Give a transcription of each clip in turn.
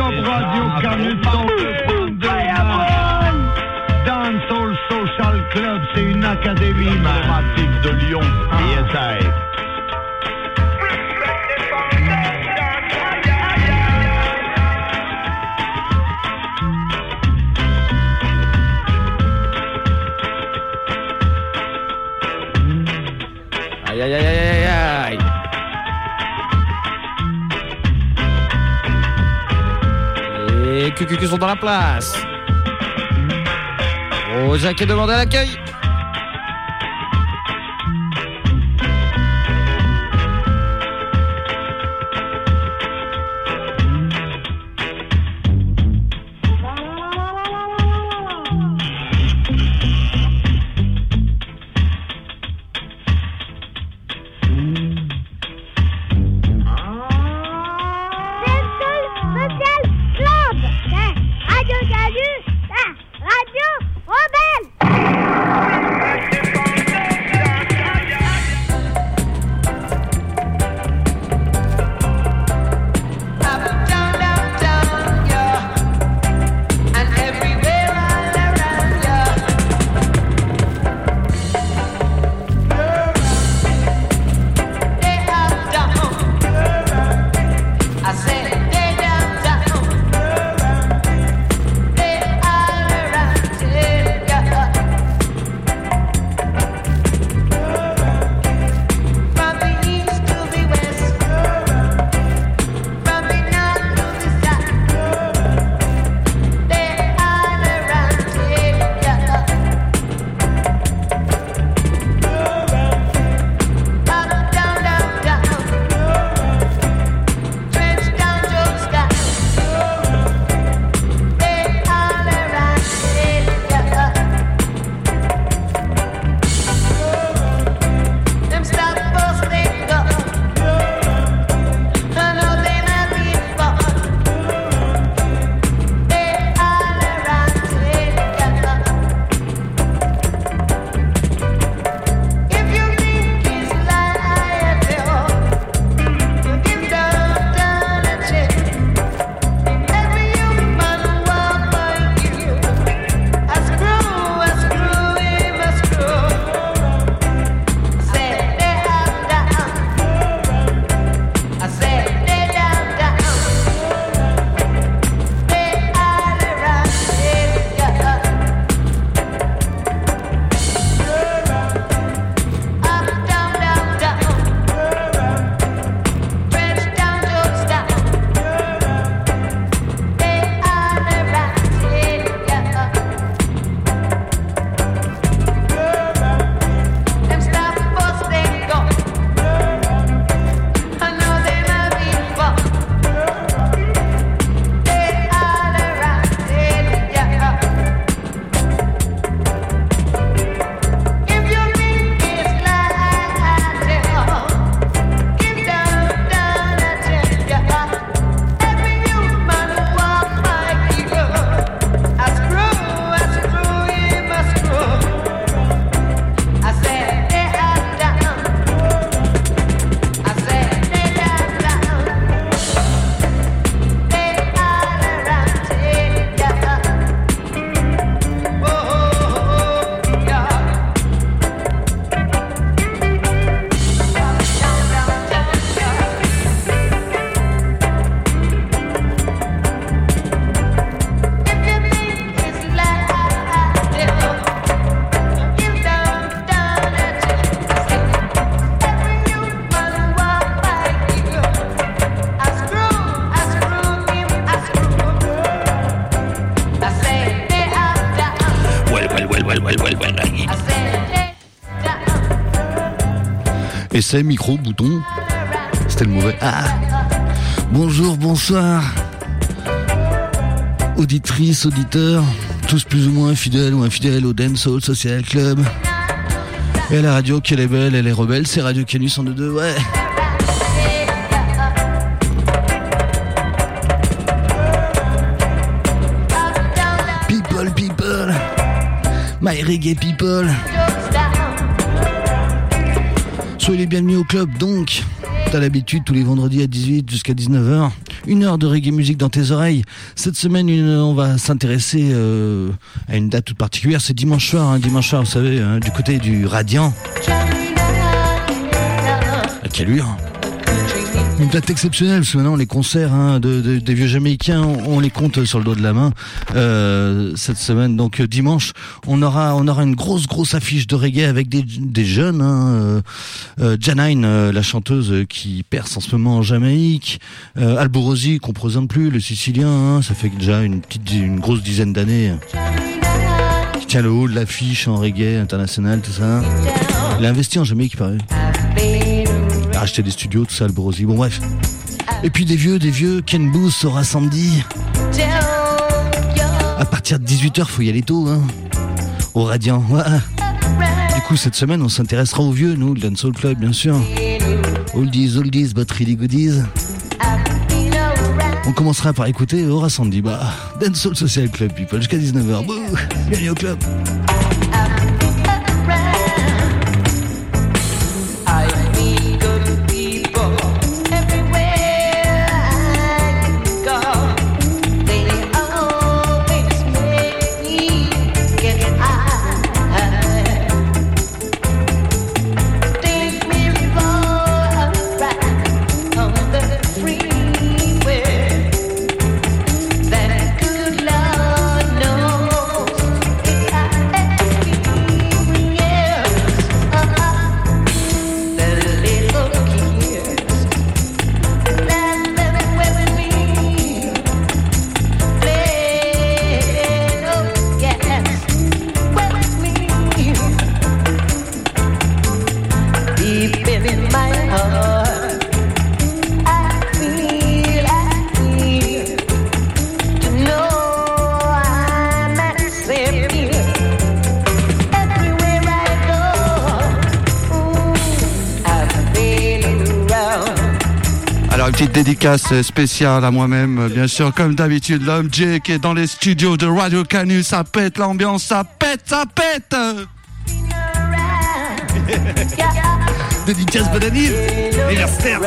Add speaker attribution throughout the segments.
Speaker 1: Club Radio Canut, Dancehall Social Club, c'est une académie mathématique de Lyon.
Speaker 2: BSI.
Speaker 3: Aïe, aïe, aïe, aïe, aïe. Les QQQ sont dans la place. Oh, Jacques est demandé à l'accueil.
Speaker 4: Essai, micro, bouton. C'était le mauvais. Ah. Bonjour, bonsoir. Auditrices, auditeurs, tous plus ou moins fidèles ou infidèles au Dancehall Social Club. Et à la radio qu'elle est belle, elle est rebelle, c'est Radio Canut 102.2, ouais. People, people, my reggae people. Soyez les bienvenus au club, donc. T'as l'habitude, tous les vendredis à 18 jusqu'à 19h. Une heure de reggae musique dans tes oreilles. Cette semaine, on va s'intéresser à une date toute particulière. C'est dimanche soir, vous savez, du côté du Radiant. À Caluire. Une date exceptionnelle, parce que maintenant les concerts des vieux Jamaïcains, on les compte sur le dos de la main cette semaine. Donc dimanche, on aura une grosse affiche de reggae avec des jeunes. Janine, la chanteuse qui perce en ce moment en Jamaïque. Alborosi, qu'on présente plus, le Sicilien, ça fait déjà une grosse dizaine d'années. Qui tient le haut de l'affiche en reggae international, tout ça. Il a investi en Jamaïque, pareil. Il a acheté des studios, tout ça, Alborosi. Bon, bref. Et puis des vieux, Ken Booth, Sora Sandy. À partir de 18h, faut y aller tôt, au Radiant. Ouais. Du coup, cette semaine, on s'intéressera aux vieux, nous, le Dancehall Club, bien sûr. Oldies, but really goodies. On commencera par écouter Ora Sandy. Dancehall Social Club, people, jusqu'à 19h. Bouh, bienvenue au club.
Speaker 2: Petite dédicace spéciale à moi-même, bien sûr, comme d'habitude, l'homme J qui est dans les studios de Radio Canu. Ça pète l'ambiance, ça pète.
Speaker 4: Dédicace bonne année. Anniversaire.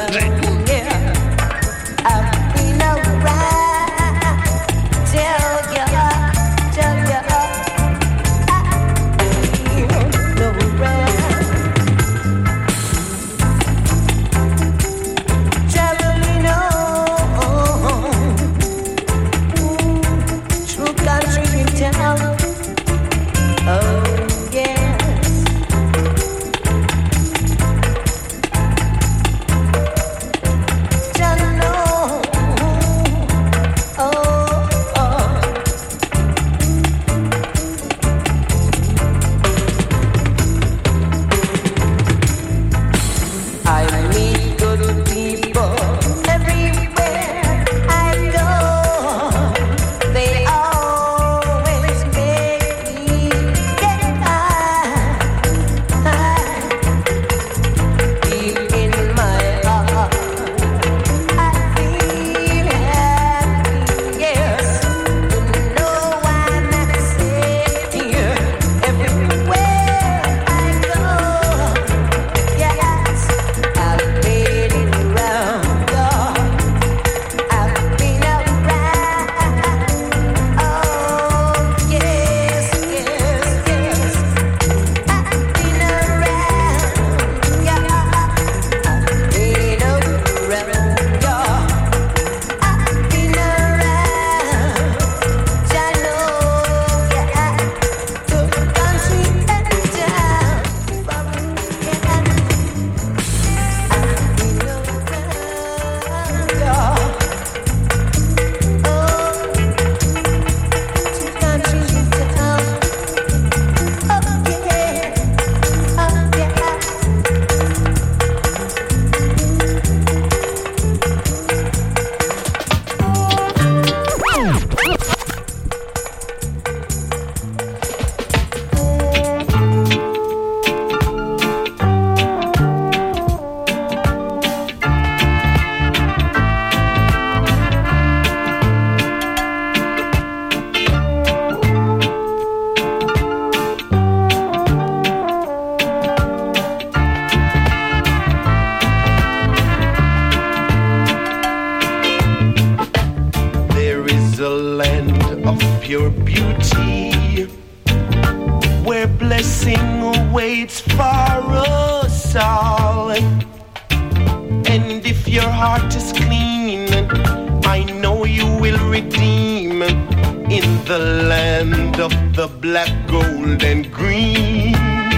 Speaker 5: pure beauty, where blessing awaits for us all. And if your heart is clean, I know you will redeem in the land of the black, gold, and green.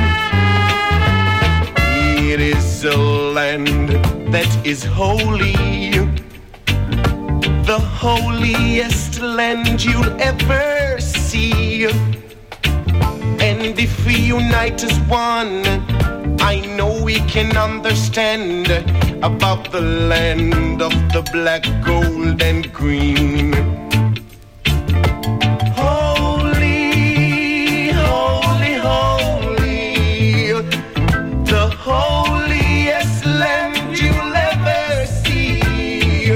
Speaker 5: It is a land that is holy, the holiest land you'll ever see. And if we unite as one, I know we can understand about the land of the black, gold, and green. Holy, holy, holy, the holiest land you'll ever see.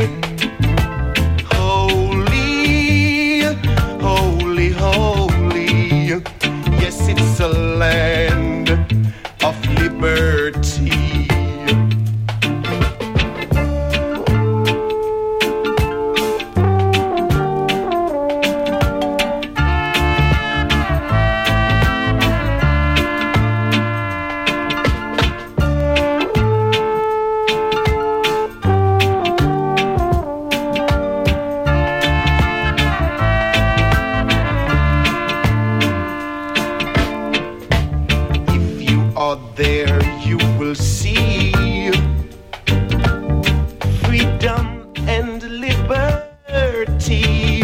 Speaker 5: Holy, holy, holy, yes, it's a land of liberty. There you will see freedom and liberty.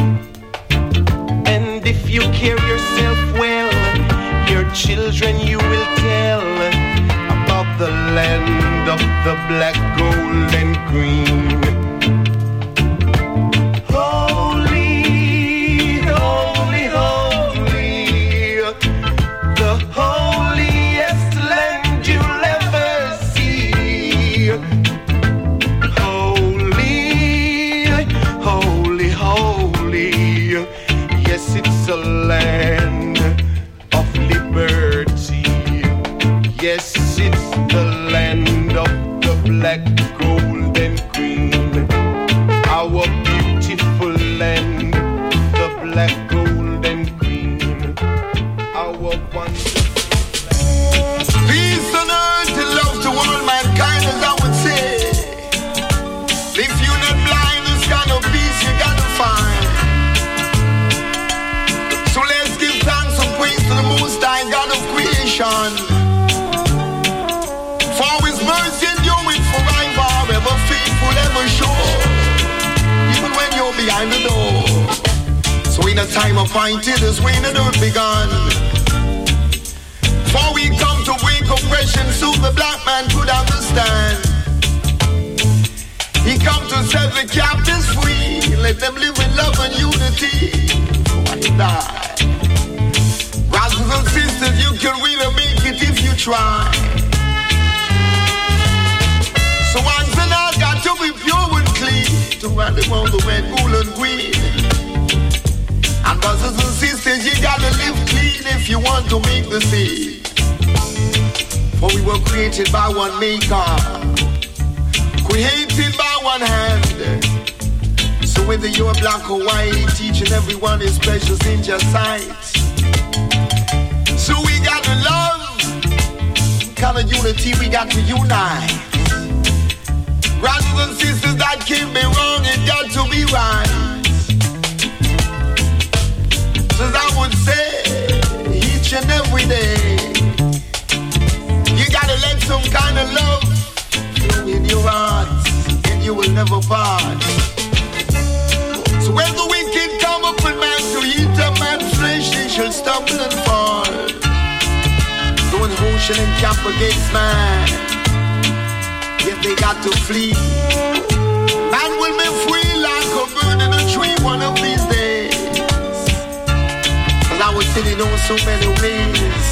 Speaker 5: And if you carry yourself well, your children you will tell about the land of the black, gold, and green. Land of liberty. Yes, it's the land of the black, gold, and green. Our beautiful land, the black, gold, and green. Our wonderful land.
Speaker 6: Peace on earth and love to all mankind, as I would say. If you're not blind, this kind of peace you gotta find. To the Most High God of creation, for His mercy endureth forever, ever faithful, ever sure, even when you're behind the door. So in a time appointed as when the earth begun, for we come to break oppression so the black man could understand. He come to set the captives free, let them live in love and unity. Why die? Brothers and sisters, you can really make it if you try. So once and all got to be pure and clean to run around the red, gold, and green. And brothers and sisters, you gotta live clean if you want to make the seed. For we were created by one maker, created by one hand. So whether you're black or white, each and every one is precious in your sight. So we got to love, kind of unity we got to unite. Brothers and sisters, that can't be wrong, it got to be right. So I would say, each and every day, you gotta let some kind of love flow in your heart, and you will never part. So when the wicked come up with man to eat a man's flesh, they shall stumble and fall. Doing motion and camp against man, yet they got to flee. Man will be free like a bird in a tree one of these days. Cause I was sitting on so many ways.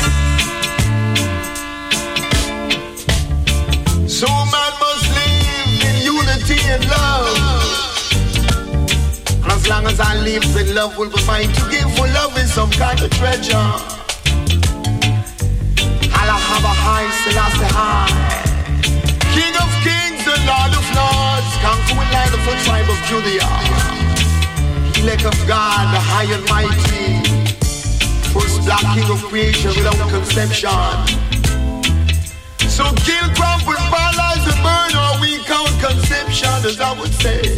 Speaker 6: So man must live in unity and love. And as long as I live, then love will be mine to give. For love is some kind of treasure. Allah have a high, Selassie high. King of kings and Lord of lords, conquering land of the tribe of Judea. Elect of God, the high and mighty, first black king of creation without conception. So kill, crop, and paralyze and burn, or we count conception, as I would say.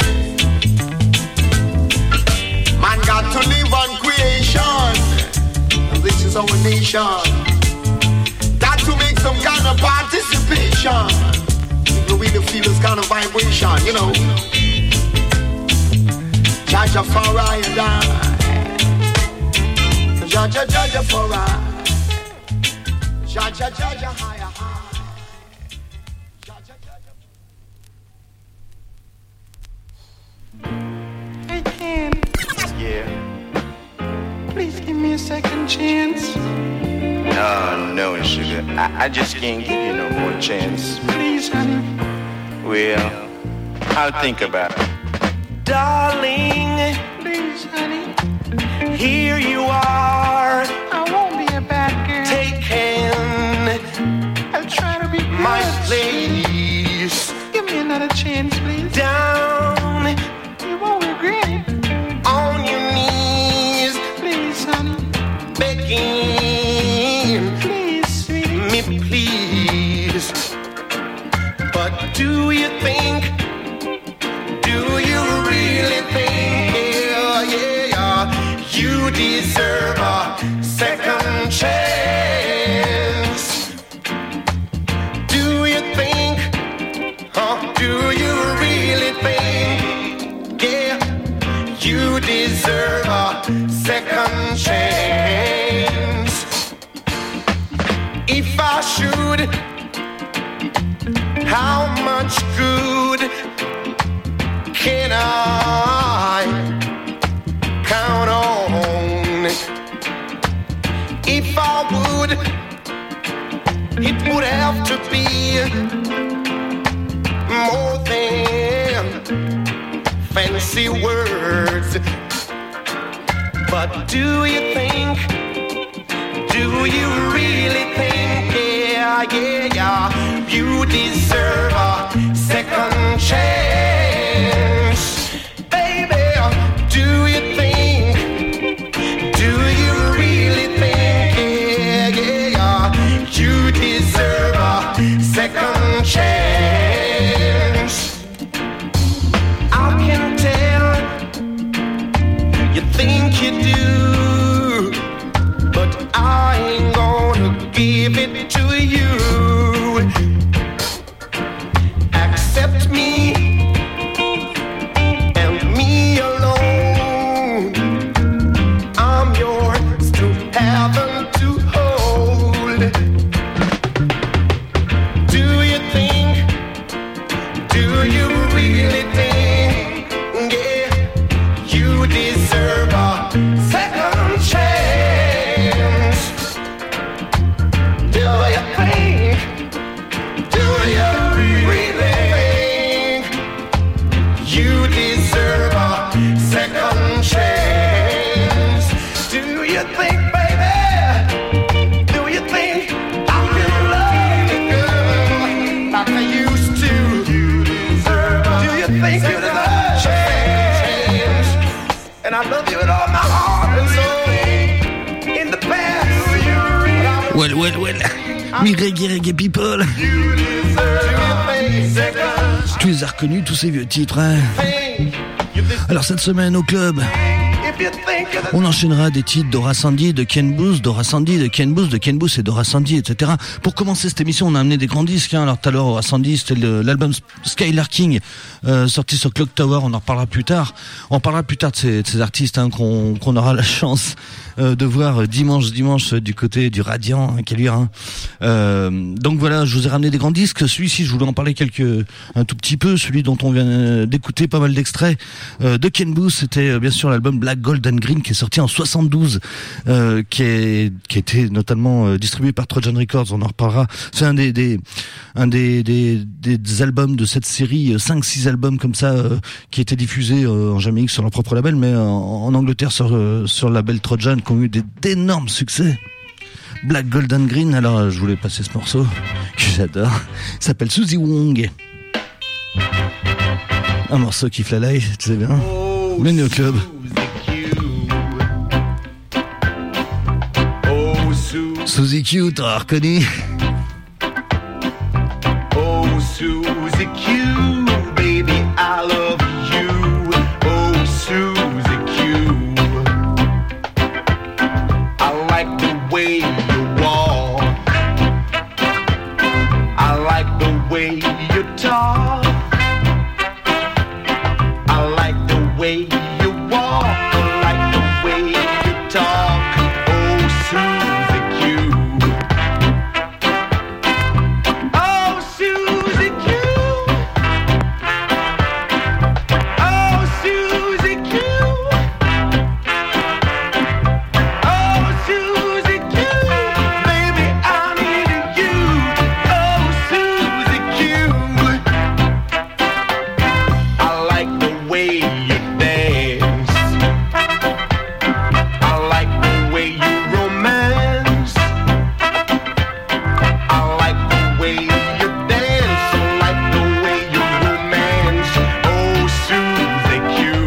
Speaker 6: Man got to live on creation, and this is our nation. Got to make some kind of participation. People really feel this kind of vibration, you know. Jaja for I and I. Jaja for I. Jaja higher high.
Speaker 5: Hey Ken. Yeah. Please give me a second chance. No, sugar. I just can't give you no more chance. Please, honey. Well, I'll think about it. Darling, please, honey. Here you are. I won't be a bad girl. Take hand. I'll try to be good. My place. Give me another chance, please. Down. You won't regret it. On your knees. Please, honey. Begging. Please, sweetie. Me, please. But do you think? Do you really think? Yeah, you deserve a second chance? Do you think? Do you really think? Yeah, you deserve a second chance. If I should, how much good can I count on? If I would, it would have to be more than fancy words. But do you think? Do you really think? Yeah, you deserve a second chance. Baby, do you think? Do you really think? Yeah, you deserve a second chance. I can tell you think you do, but I ain't gonna give it to you. Accept me and me alone. I'm yours to have and to hold. Do you think? Do you really think? Yeah, you deserve a second chance. Do you think? Do you really think? You deserve a second chance. Do you think, baby? Do you think I can love you, girl, like I used to? You deserve a Do you think you deserve a chance? And I love you with all my heart and soul. In the past,
Speaker 4: Well. Mi reggae people. Tu les as reconnus, tous ces vieux titres, hein? Alors cette semaine au club, on enchaînera des titres d'Ora Sandy, de Ken Boothe, d'Ora Sandy, de Ken Boothe, de Ken Boothe et d'Ora Sandy, etc. Pour commencer cette émission, on a amené des grands disques, hein. Alors tout à l'heure, Ora Sandy, c'était l'album Skylarking, sorti sur Clock Tower, on en reparlera plus tard. On parlera plus tard de ces artistes, hein, qu'on aura la chance de voir dimanche du côté du Radiant, hein, Caluire, hein. Donc voilà, je vous ai ramené des grands disques. Celui-ci, je voulais en parler un tout petit peu. Celui dont on vient d'écouter pas mal d'extraits de Ken Boothe, c'était bien sûr l'album Black, Gold and Green qui est sorti en 72, qui a été notamment distribué par Trojan Records. On en reparlera. C'est un des albums de cette série, 5-6 albums comme ça, qui étaient diffusés en Jamaïque sur leur propre label, mais en Angleterre sur le label Trojan, qui ont eu d'énormes succès. Black, Gold and Green. Alors je voulais passer ce morceau que j'adore. Il s'appelle Suzy Wong. Un morceau qui fly, tu sais bien. Bienvenue au club. Suzy Q, t'auras reconnu.
Speaker 5: Oh, Suzy Q, baby, I love you. Oh, Suzy Q, I like the way you walk. I like the way you talk. I like the way you walk. I like the way you talk. Oh, Suzy Q. Oh, Suzy Q. Oh, Suzy Q. Oh, Suzy Q. Baby, I need you. Oh, Suzy Q. I like the way you dance. I like the way you romance. I like the way you dance. I like the way you romance. Oh, Suzy Q.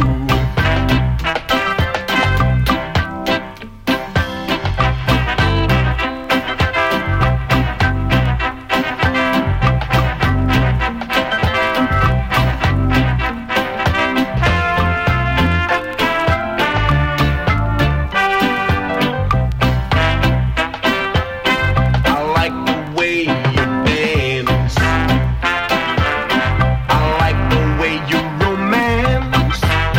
Speaker 5: I like the way you dance. I like the way you romance.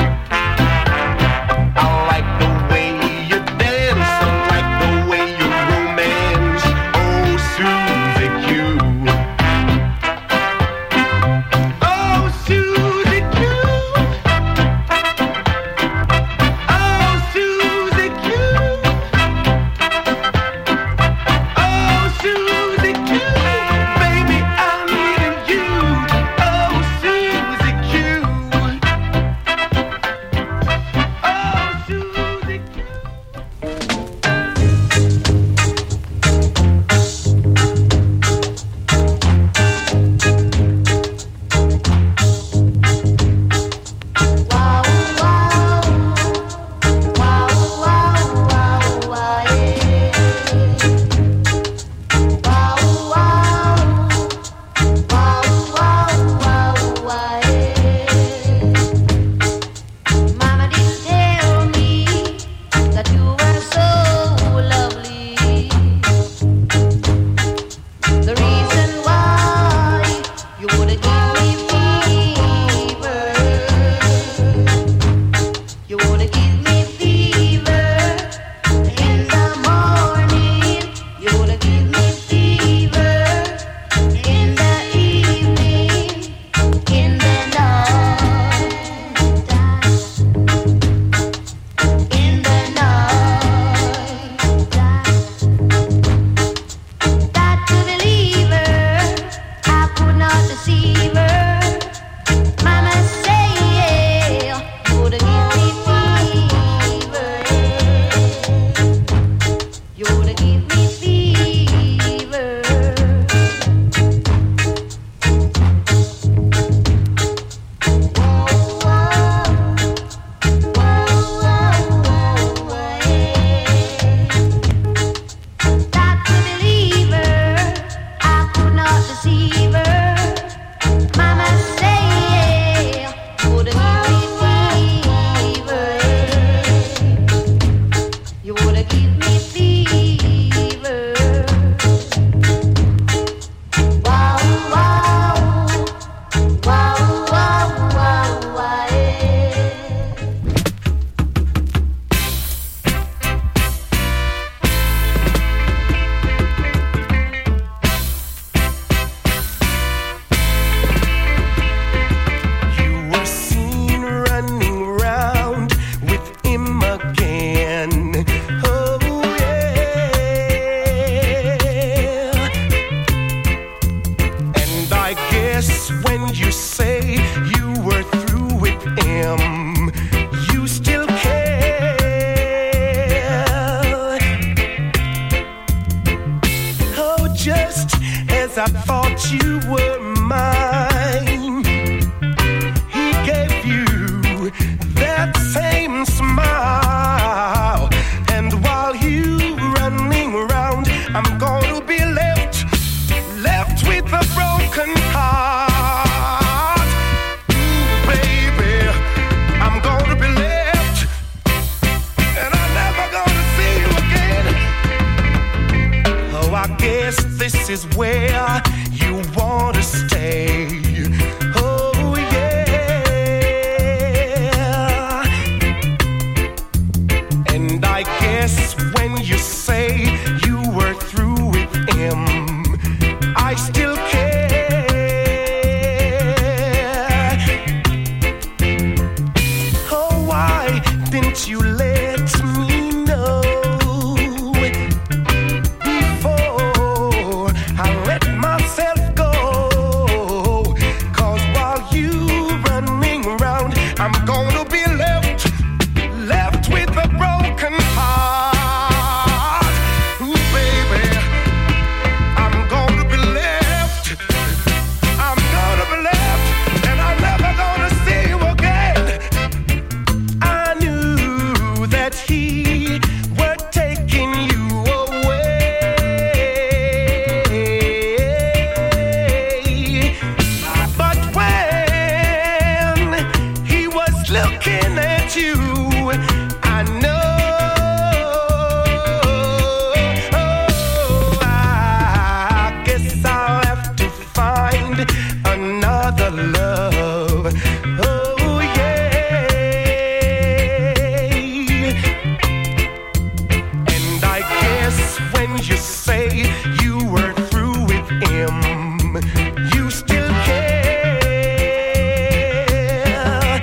Speaker 5: I like the way you dance. I like the way you romance. Oh, Suzy Q. Oh, Suzy Q. Oh, Suzy Q. Oh, Suzy Q, baby, I need you. Oh, Suzy Q. Oh, Suzy Q.
Speaker 7: Mama didn't tell me that you were so lovely. The reason why you would give me fever, you would give me fever in the morning, you would give me fever in the evening, in the night. In the night, got to believe her, I could not deceive her. Mama say yeah, would give me fever, you would give me fever. Got to believe her, I could not deceive her. Mama say yeah, would give me fever, you would give me fever. Wow, wow, wow, wow, wow, wow, yeah.
Speaker 5: You were seen running around with him again. Oh, yeah. And I guess when you say you were through with him, you still care. Oh, just as I thought you were mine, he gave you that same smile. And while you running around, I'm is where you want to stay. Oh yeah. And I guess when you say you were through with him, I still care. Oh, why didn't you let me know before I let myself go? 'Cause while you running around, I'm gonna be left with a broken heart. Ooh, baby, I'm gonna be left. I'm gonna be left, and I'm never gonna see you again. I knew that he were taking you away, but when he was looking at you, I know. I guess I'll have to find another love. Oh yeah. And I guess when you say you were through with him, you still care.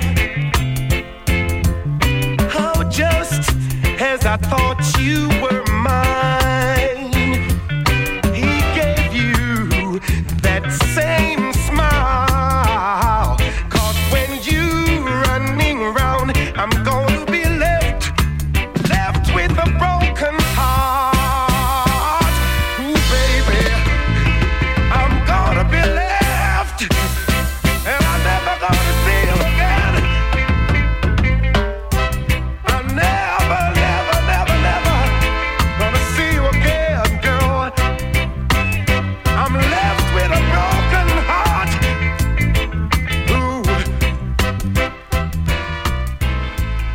Speaker 5: Oh, just as I thought you were mine, he gave you that same smile. 'Cause when you running around, I'm gonna be left with a broken heart. Ooh, baby, I'm gonna be left, and I'm never gonna see you again. I'm never gonna see you again, girl. I'm left with a broken heart. Ooh.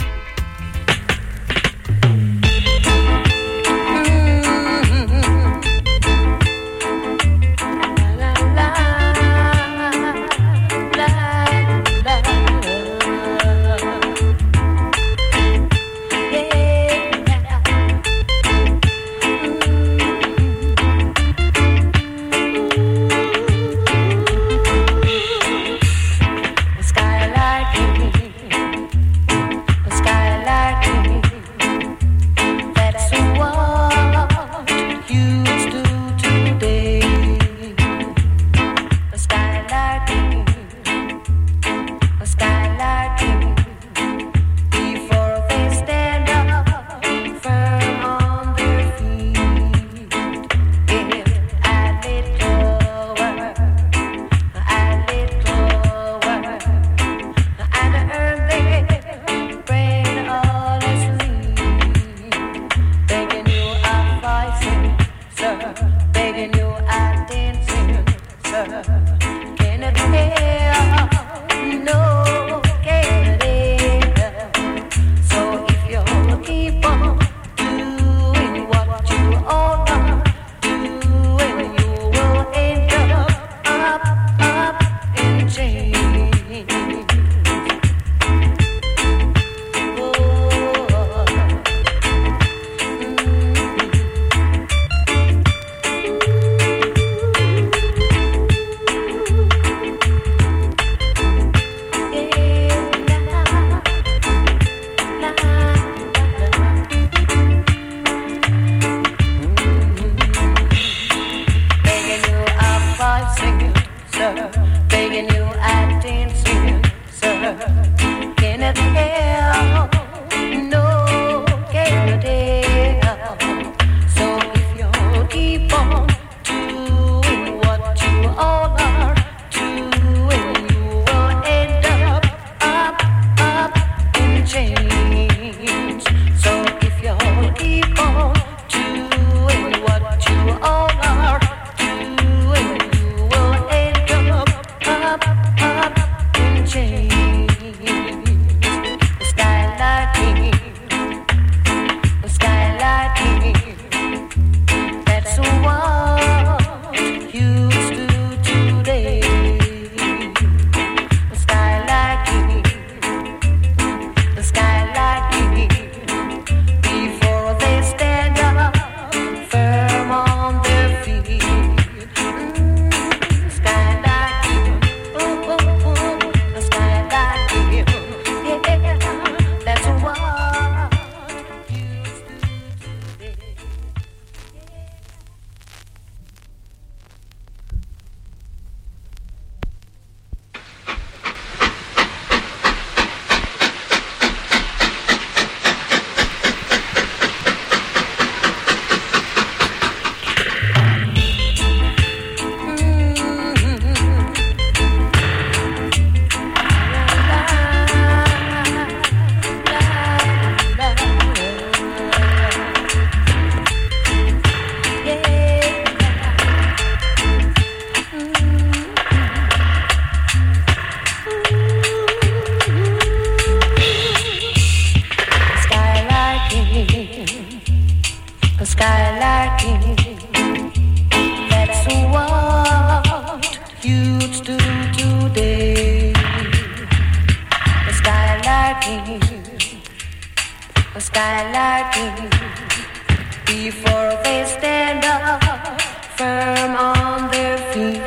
Speaker 7: skylarking. That's what youths do today. The skylarking, the skylarking. Before they stand up firm on their feet.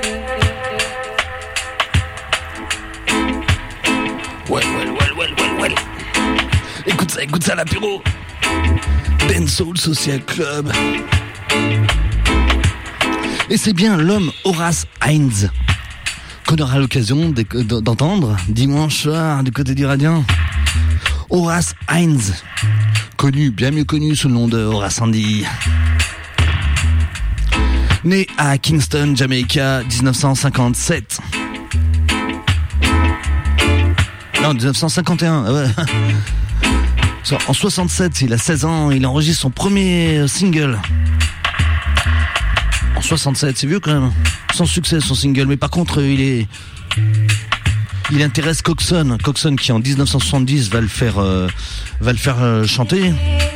Speaker 4: Well. Écoute ça l'apéro. Dancehall Social Club. Et c'est bien l'homme Horace Hines qu'on aura l'occasion d'entendre dimanche soir du côté du Radiant. Horace Hines, bien mieux connu sous le nom de Horace Andy. Né à Kingston, Jamaica, 1957. Non, 1951, ouais. En 67, il a 16 ans, il enregistre son premier single. En 67, c'est vieux quand même. Sans succès son single, mais par contre, il intéresse Coxsone qui en 1970 va le faire chanter,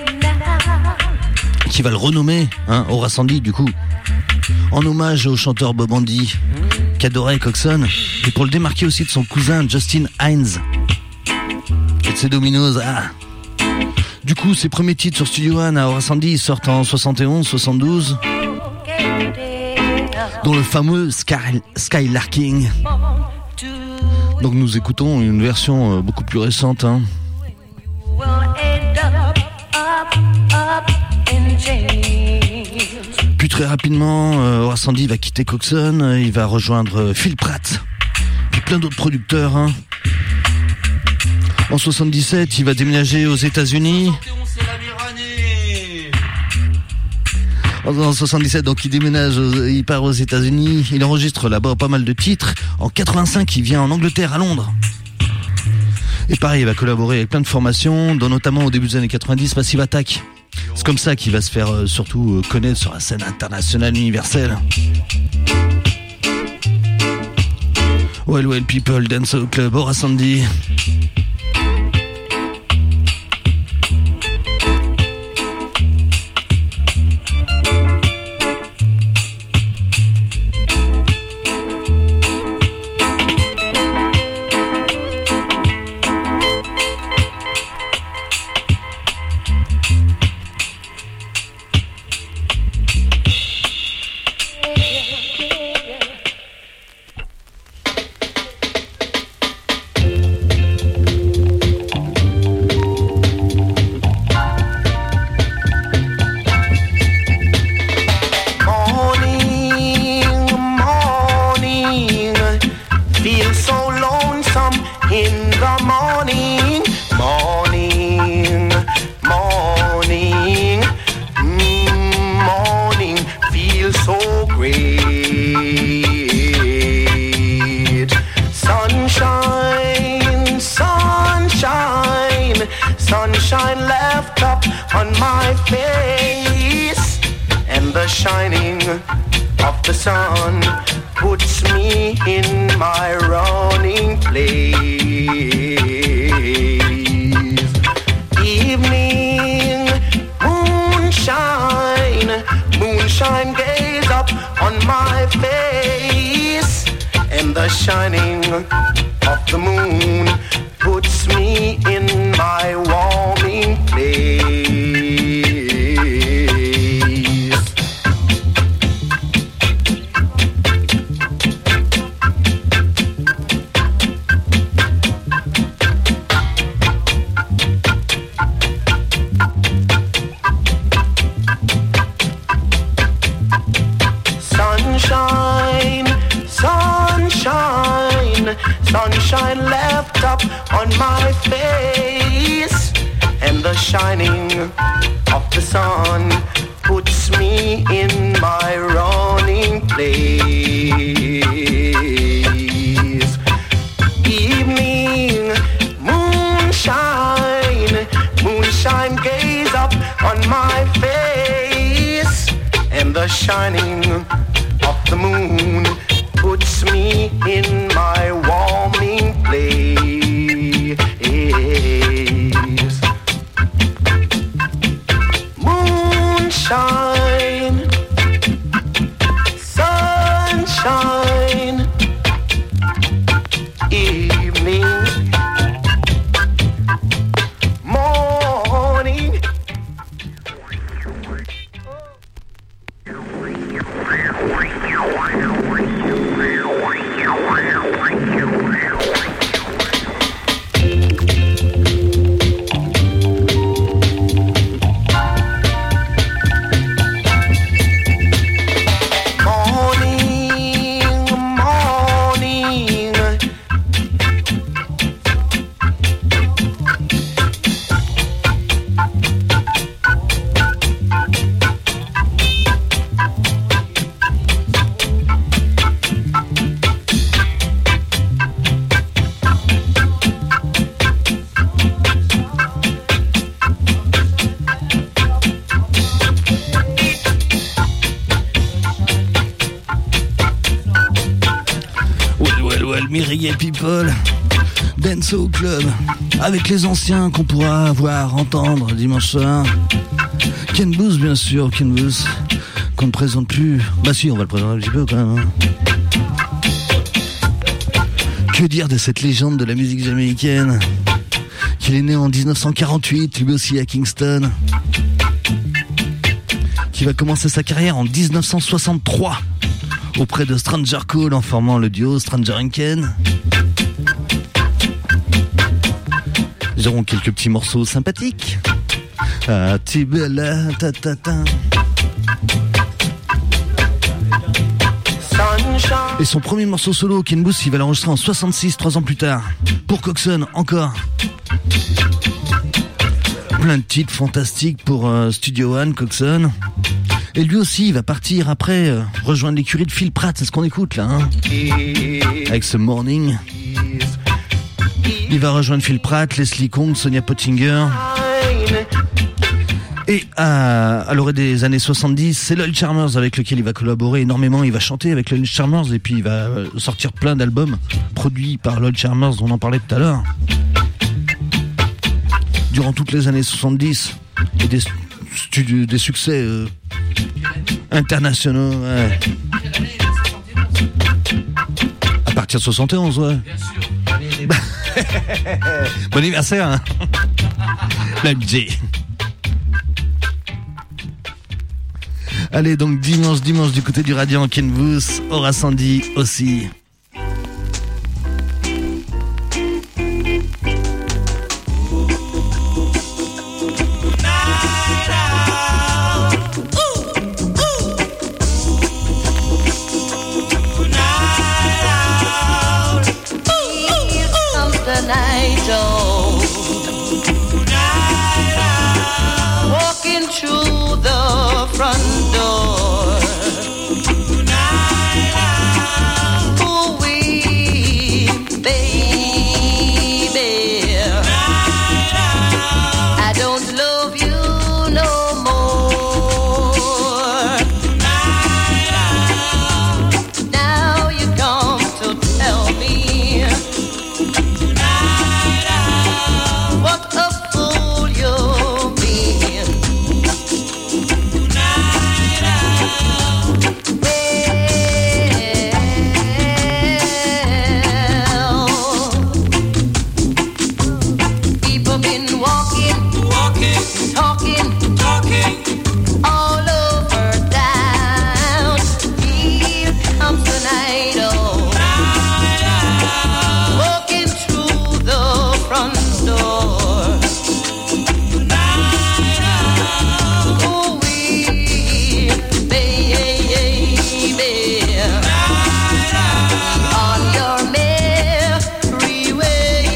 Speaker 4: qui va le renommer, Horace Andy du coup, en hommage au chanteur Bob Andy qu'adorait Coxsone, et pour le démarquer aussi de son cousin Justin Hines et de ses Dominos. Du coup, ses premiers titres sur Studio One à Horace Andy sortent en 71, 72, dont le fameux Skylarking. Donc nous écoutons une version beaucoup plus récente. Puis très rapidement, Horace Andy va quitter Coxsone, il va rejoindre Phil Pratt, puis plein d'autres producteurs. En 77, il va déménager aux États-Unis. En 77, donc il part aux États-Unis, il enregistre là-bas pas mal de titres. En 85, il vient en Angleterre, à Londres. Et pareil, il va collaborer avec plein de formations, dont notamment au début des années 90, Massive Attack. C'est comme ça qu'il va se faire surtout connaître sur la scène internationale universelle. Well People, Dancehall Club, Horace Andy.
Speaker 5: Sunshine left up on my face, and the shining of the sun puts me in my running place. Evening, moonshine, moonshine gaze up on my face, and the shining of the moon puts me in my warming place. Moonshine,
Speaker 4: amis reggae people, dance au club, avec les anciens qu'on pourra voir, entendre dimanche soir. Ken Boothe, bien sûr, Ken Boothe, qu'on ne présente plus. Bah si, on va le présenter un petit peu quand même. Hein. Que dire de cette légende de la musique jamaïcaine? Qu'il est né en 1948, lui aussi à Kingston. Qui va commencer sa carrière en 1963 auprès de Stranger Call en formant le duo Stranger & Ken. Ils auront quelques petits morceaux sympathiques. Ah, tibela, ta ta ta. Et son premier morceau solo, Ken Boothe, il va l'enregistrer en 66, 3 ans plus tard. Pour Coxsone, encore. Plein de titres fantastiques pour Studio One, Coxsone. Et lui aussi, il va partir après, rejoindre l'écurie de Phil Pratt, c'est ce qu'on écoute là, hein, avec ce Morning. Il va rejoindre Phil Pratt, Leslie Kong, Sonia Pottinger. Et à l'orée des années 70, c'est Lloyd Charmers avec lequel il va collaborer énormément. Il va chanter avec Lloyd Charmers et puis il va sortir plein d'albums produits par Lloyd Charmers, on en parlait tout à l'heure. Durant toutes les années 70, et des succès internationaux. Ouais. À partir de 71, ouais. Bon anniversaire, hein. La J. Allez, donc dimanche du côté du Radiant, Ken Boothe, Aura Sandy aussi.
Speaker 7: Walking through the front door. Ooh, wee, baby, I don't love you no more. Now you come to tell me what a fool you've been. Well, people been walking, talking all over town. Here comes the night, oh, walking through the front door. Ooh, wee, baby, on your merry way.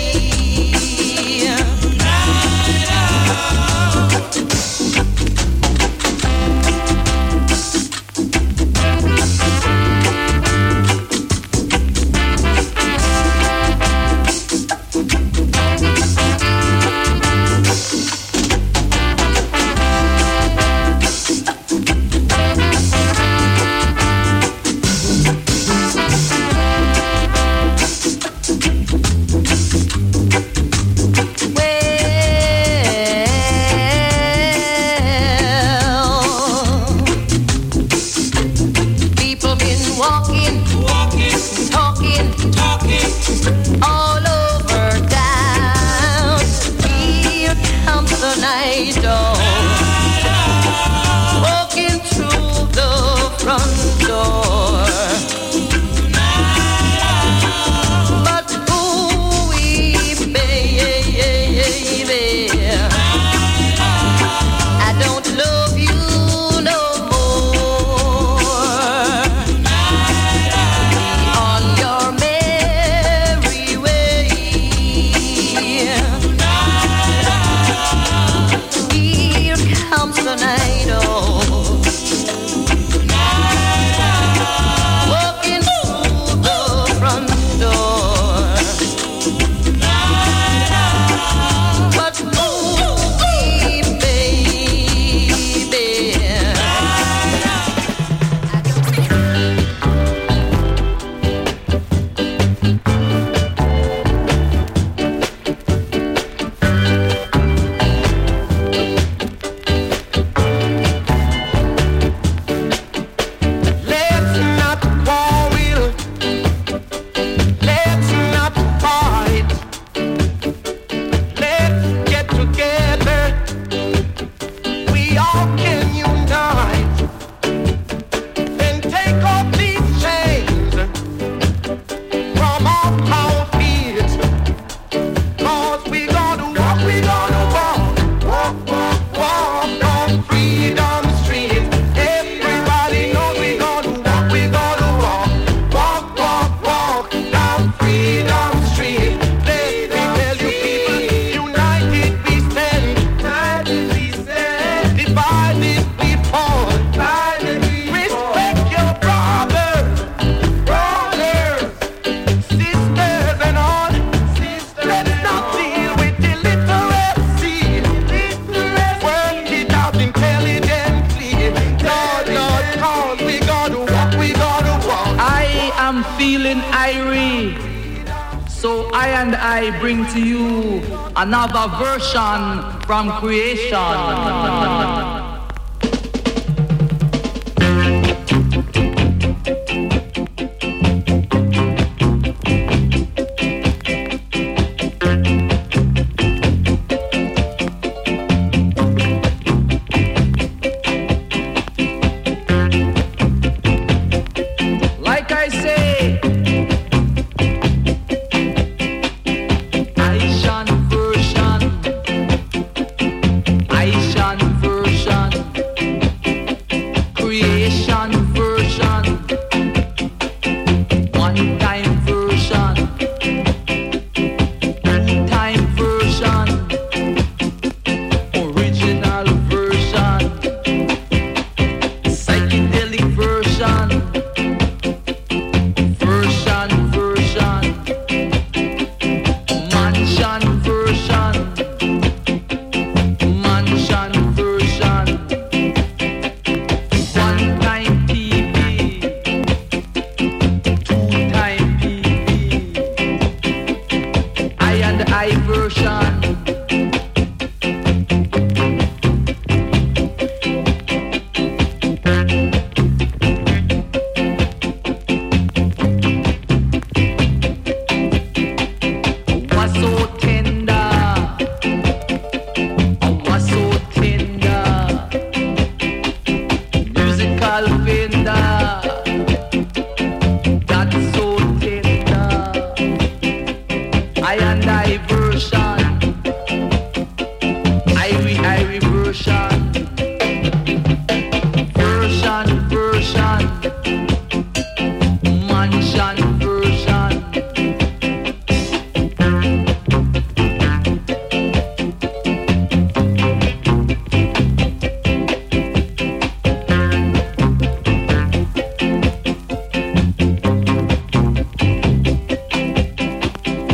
Speaker 7: Well, people been walking, talking all over town. Here comes the night, oh, walking through the front door. But ooh, wee, baby, I don't love you no more. On your merry way. Here
Speaker 8: I and I bring to you another version from creation.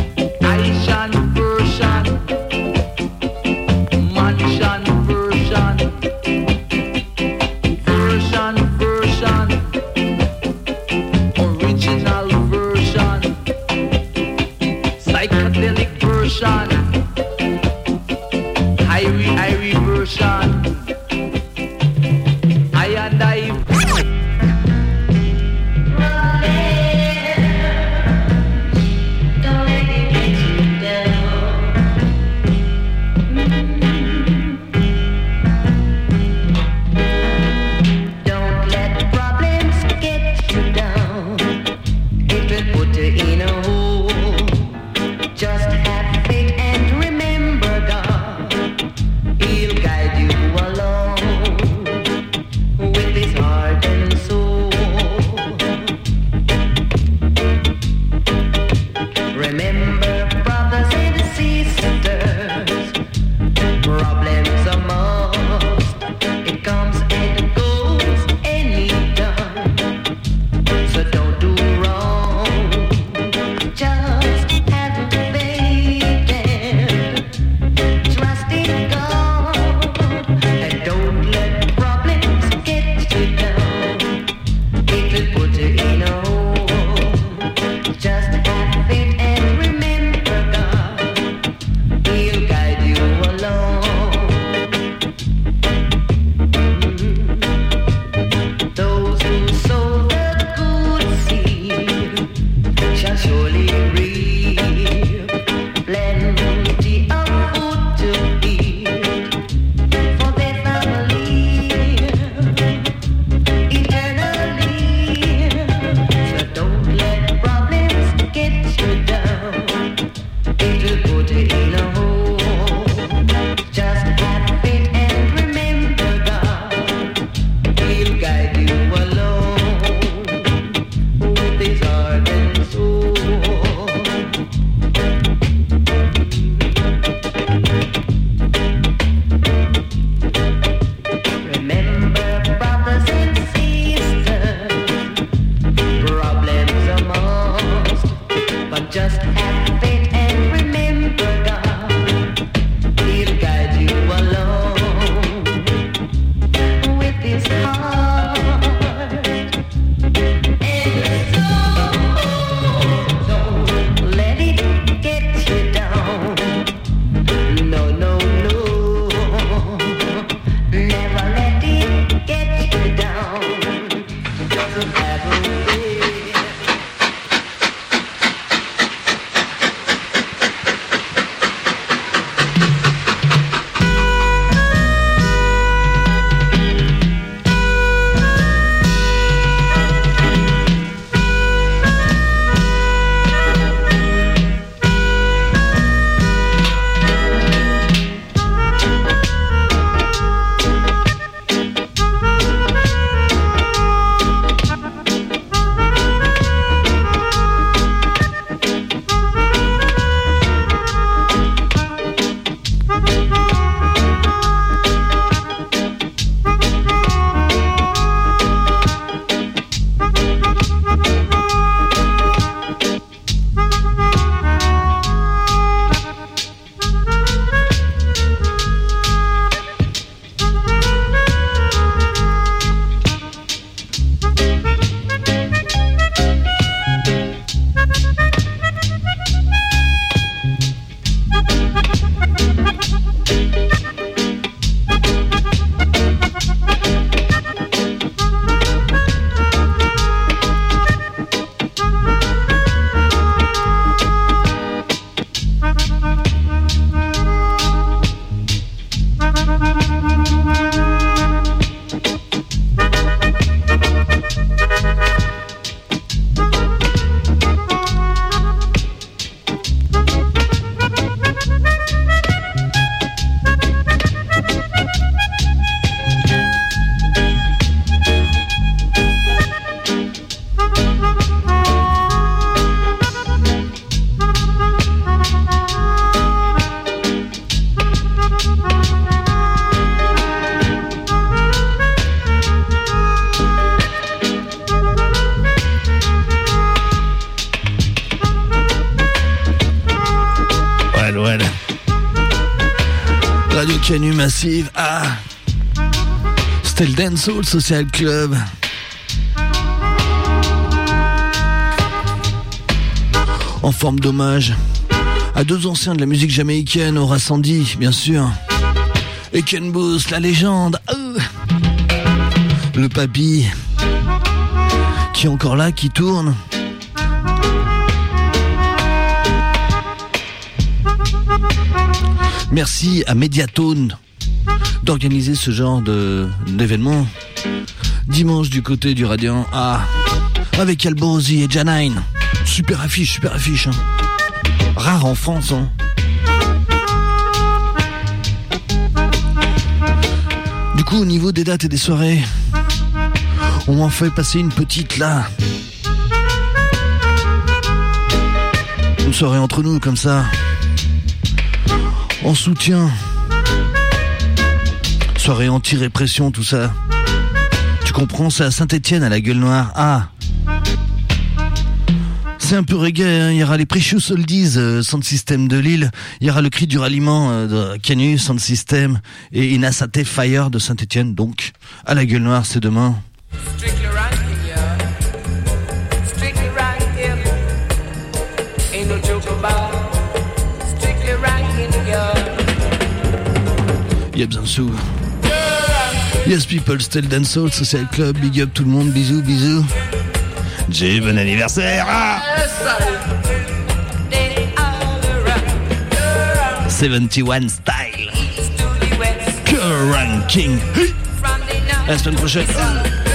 Speaker 8: Version.
Speaker 4: Canu Massive. Ah, c'était le Dancehall Social Club. En forme d'hommage à deux anciens de la musique jamaïcaine, Aura Sandy, bien sûr, et Ken Boothe, la légende. Le papy, qui est encore là, qui tourne. Merci à Mediatone d'organiser ce genre d'événement. Dimanche du côté du Radiant A, avec Alborosi et Janine. Super affiche, hein. Rare en France, hein. Du coup, au niveau des dates et des soirées, on m'en fait passer une petite là. Une soirée entre nous, comme ça. En soutien. Soirée anti-répression, tout ça. Tu comprends, c'est à Saint-Etienne, à la Gueule Noire. Ah, c'est un peu reggae, hein. Il y aura les Precious Oldies, Sound System de Lille. Il y aura le Cri du Ralliement de Canu, Sound System. Et Inasate Fire de Saint-Etienne. Donc, à la Gueule Noire, c'est demain. Yep, Zansou. Yes, people, still Dancehall Social Club. Big up tout le monde, bisous, bisous. Jay, bon anniversaire. 71 style. Pure Ranking. À la semaine prochaine.